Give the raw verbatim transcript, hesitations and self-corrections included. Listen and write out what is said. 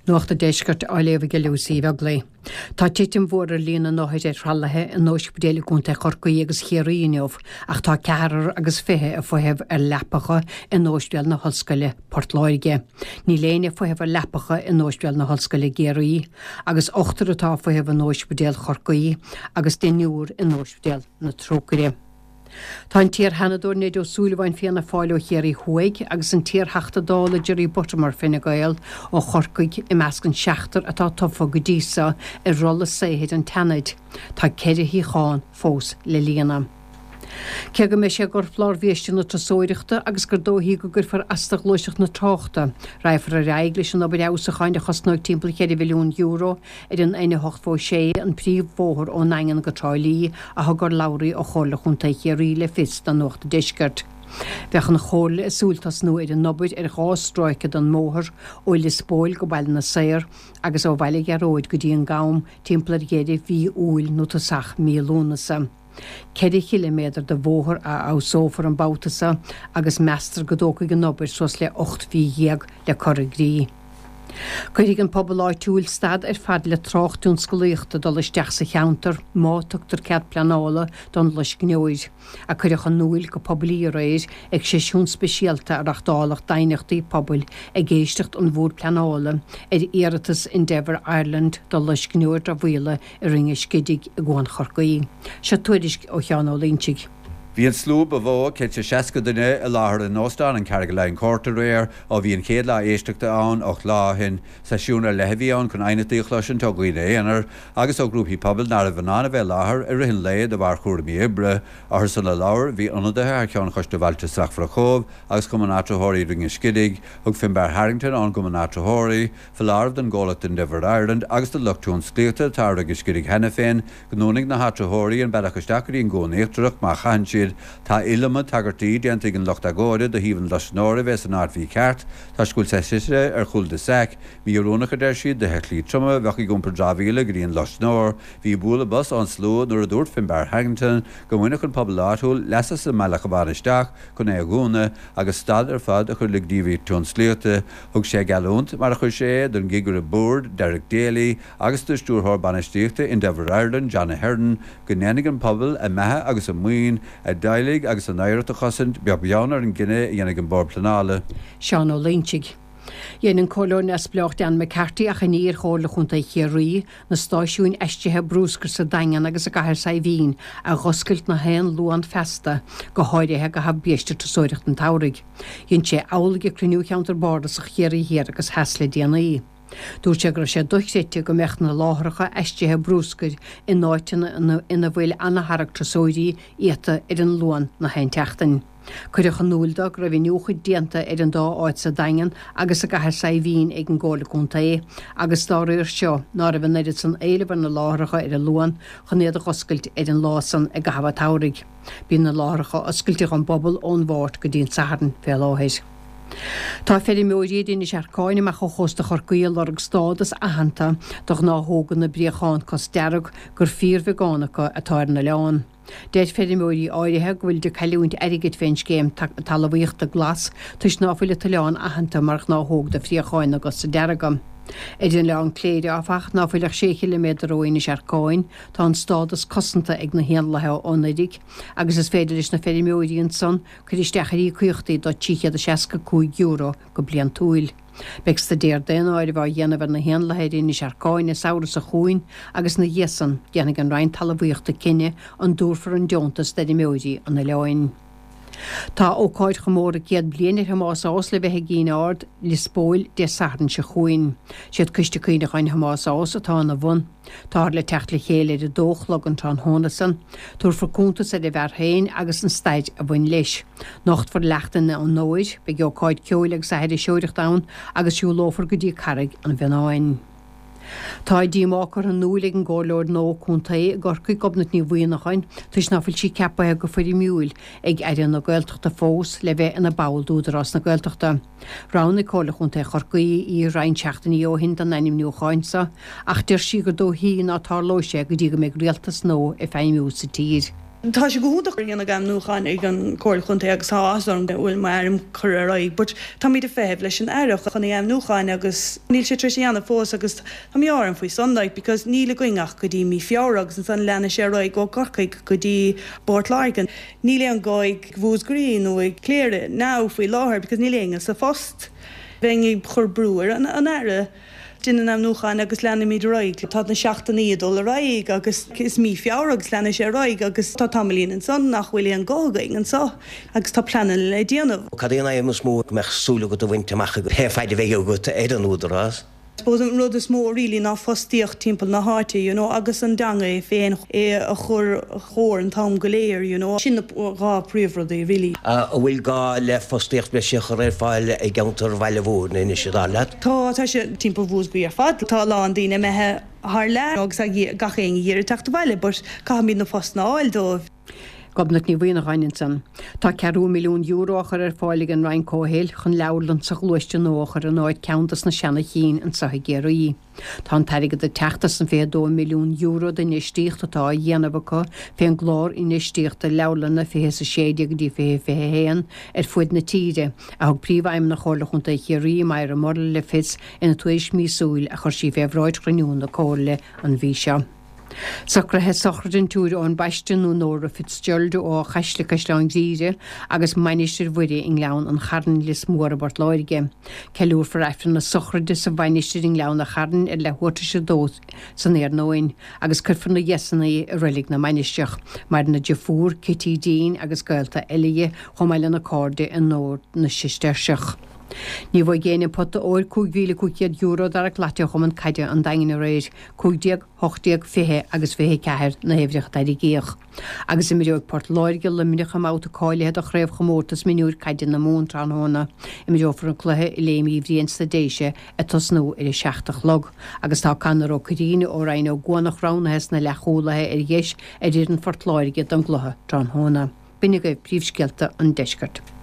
Nuachta deisgart á léomh go leúsaí bheag lé. Tá titim mhór ar líana nóid é trallathe an nóis budéala gúnta chorcaí agus chéiríneomh ach tá cearar agus fithe a foiheamh ar lepacha in nóisbeal na hoscaile Portláirge. Ní léine foiheamh ar lepacha in nóisbeal na hoscaile Géirí agus ochtar atá foiheamh an nóis budéal chorcaí agus déniúr in nóisbeal na Trócaire. Tá an tír hanadúr néidir súlahhain fianna fáilú chéirí chuig agus an tír heachta dála Jerry Buttermar finna gael ó chorcaig i meascan seachtar atá tofa go dísa i rolla séhéid an tenaid. Tá ceidir hí cháin fós le líana. Cé go me sé gur flár bhéiste na trasóireachta agus gur dóhí go gur far astach loiseach na tráchta. Raifar a reiglis an obair ásachain de chosnáid timppla chéidir milliún euro ar an aine hocht fó sé an príomhmhóthar ó naingan go tráilí a thugur labhraí ó chola chunta chéirí le fis an nuachta deisgart. Bheach an chola is súltas nó ar an nobaid ar gástráicad an móthar ó le spóil go bail na saoir agus ó bhaile gearóid go dtí an gám timppla géidir bhí úil nó tá sach mílúnasa. Cedi kilometr de bhóthar a ásófar an báutasa agus meastar godóca go nobair sos le ocht bhí dhéag le corrigrí. Cuirig an pobl áitiúil stad ar fad le tráchtún scoíochta dul isteach sa cheantar mátachtar cead planála don leis gneoid a chuireach an núil go poblí réir ag séisiún speisialta ar achtálaach dainechtaí pobl ag géistecht an bhór planála ar Iarratas Endeavour Ireland dul leis gneoir a bhuiile i ringe scidig a gháin chorcaí. Se tuairis ó cheanó líntig. Bhí an slúb a bhó cé sé seaca duine a láthair an nóstáin an carga lein córta réir ó bhí an céad lá éisteachta ann och láhin sesiúnar lehíán chun ainatíoch leis an tugaoine éanaar agus ó grúpaí pobl nar a bhanana bheith láthair ar rihin léad a bhar chuirmí ibre a thur san le láir bhí ionadathe ar ceann chuiste bhailte sach fra chomh agus go an áitritheoirí ringe scidig thug Finbar Harrington an go an áitritheoirí fallarbh den Gálacht Endeavour Ireland agus de luchtún scléota tá agus scidig hena féin gnónig na áitritheoirí an bealachasteachí an gcónaíochtach má chaintsid tá ilama tagartí déanta an locht agóide de híhann lasnóra bheits an ard bhí ceart tá scoil seisire ar chul de sec mí arónach der siad de helí truma bheach i gúmpar dráhíle go dtíon lasnór hí búla bus an sló nuair a dúirt Finbar Harrington go bhainach an pobl áthúil lesa sa meachchabánisteach chun é a gúna agus stad ar fad a chur le díomhí tún sléota thug sé galúnt mar a chuir sé don gigur a búrd Derek Daly agus do stúrthór banistíochta Endeavour Ireland Jana Herden go nénig an pobl a methe agus a muoin a dailig agus an éireachta chosint beag beannar an Gine dhéanamh an bord planála. Seán ó Lynchig. Dhéanann colún esbleocht an McCarthy a chaníir chóla chunta chéirí na stáisiún eistethe brúscar sa daingan agus a gahar sa bhín a ghoscailt na haon luan festa go háirithe go hab bíiste trasóireacht an tairigh. Dhéann sé álaige cruniú cheantar bordas a chéirí hir agus heasla déanaí. Dúir sé gur sé duchséite go mecht na láthracha eistethe brúscair in náitina ina bhfuil anatharach trasóirí íta ar an luan na haon teachtain. Cuireach an núildag ra bhí nuúchaid déanta ar an dá áit sa daingan agus a gahar sa bhín ag an gála chunta é agus dáir seo ná a bh neidir san éilehar na láthracha ar a luan chunéad a choscailt ar an lásan ag gahabh tairigh. Bhí na láthracha oscailteach an bobbal ón bhát go dtíon saharan fé láthir. Tá féidir móí daine searcáine me cho chosta chorcaíil org stádas ahananta doch ná hógan na bríocháin cos dearg gur fír vegánacha atáir na leán. Déad féidir móí áirithe bhfuil de chaúint airigid féin céim talabhaíochta glas tuis náfuil talán ahananta mar ná hóg de fríocháin agus sa deargam. Idir leán cléide áfach náfuileach sé kilometr óine searcáin tá an stádas cosanta ag na héanlathe ónaidig agus is féidir is na féidir móíonn son chuir istechaí cuiochtaí do tíchead a seaca cúig euro go blian túil. Begsta déir den áir bh dhéanamh na héanlahéidir na searcáin is saoras a chuin agus na dhéasan déanana an rein talabhaíochta cinenne an dúrfar an deontas de móí an na leáin. Tá ócáid chomóra céad blianaar Hamás ás le bheitthe gíine ard le spóil de saran se chuin. Siad cuiste cuoineach an Hamás ás atá na bhain. Tá le techt le chéile de dóchlog an trán hónasan, túr forcúntas a de bharthain agus an staid a bhain leis. Nocht for leachtain an nóid, be ócáid ceoileag sa heidir seoireach dán agus siú lófar go dtí carrig an bheanáin. Tá díáchar an núlaigh an gáleir nó chuntaí gorcaí gobnat ní bhuianachain, tuis náfuil sí ceapathe go fuirí miúil ag aireann na gailteachta fós le bheith ina báilúdarrás na gailteachta. Ránna cóla chunta chorcaí í rain teachtaí ó hin an naim nuúcháinsa, ach deir si gur dó hí ná tá lóise go dtí go méid rialtas nó i féimimiú sa tír. Tá sé goúach dhéanana gam nuáin ag an cóir chunta agus háán de bhfuil marm churáid, but tá míad a féh leis an airach chuna am nuáin agus níl sé trí anna fós agus tá áan faoi Sundaid, because níle goingach go dtí mí fiáragus an san lena sé roiid go corcaig go dtí Bort Largan. Níle an gáig bhús Green ó ag cléire ná faoi láthir, because níle inga sa fost bheing chur brúir an an aire. Dinne am nuáin agus lena míad roiig, tá na seachtaí dul raig agus is mí fiáragus lena sé roiig agus tá tamlín an son nach bhfuil an gágaing an sa agus tá planan le déanamh. Cadéana é mus mó meachsúla go do bhainteach go héfeide bhéh go éad an údarrás. Suppose an rud is mór rilí ná fostíocht timppel na háte, you know, agus an danga é féin é a chur chóir an tam goléir, you know, sinna gá príomhrodí rilí. A bhfuil gá le fostíocht be sé réir fáil ag gantar bhile bhór na inise dála? Tá tá sé timppel bhús go ar fad, tá lá an daine methe th le agus a gachéon dhéir teachta bhile, burs cá míad na fos ná áil dómh. Gobnach ní bhuiine Raininson. Tá ceú milliún eúróchar ar fáillig an Ryan Cóhéil chun lelan sa chluiste nóchar an áid ceantas na sena chin an sa géirí. Tá an taige de teachtas an fé dó milliún euro den istíocht atá dhéanamhacha fé an glór in istíocht a lelan na fé sa séide go dtí fé fé héan ar fuid na tíide a thug príomhhaim na chola chunta chéirí mar a morla le fis ina tuéis mísúil a chur sí bhéhráid graniún na cóla an bhí seo. Sacrathe sochradin túr ón baistinú nóra Fitzgerald ó chaisle caisleán díide agus mainistir bhuiide in leann an charn lis mór a bort láirige. Ceúr for eftir na sochrade sa bainistir in leann na charn ar le huirta se dós san éar nóin agus curfan na yesanna a rilig na mainisteach mar na defúr Kitty Dean agus gailta eile chomáile na códe an nóir na sisteirseach. Ní bhfuil géana pot óir cúgvíle cúciad euro dar a glatio chum an caide an dain a réir cúgdiag, hochdiag, fithe agus fithe ceir na éhreacht dair i géach. Agus i miúag Port Láirge le miniach am áta cáilehead a chréibh chomórtas miniúr caide na mún trán hóna i miúfar an cluthe i léimí bhríon stadéise a tosnú ar i seachtach log. Agus tá canar ó curíine ó rain ó gúnach ránahes na lechólathe ar dhéis a dtír an Port Láirge don gluthe trán hóna. Binne go príomhscealta an deisgart.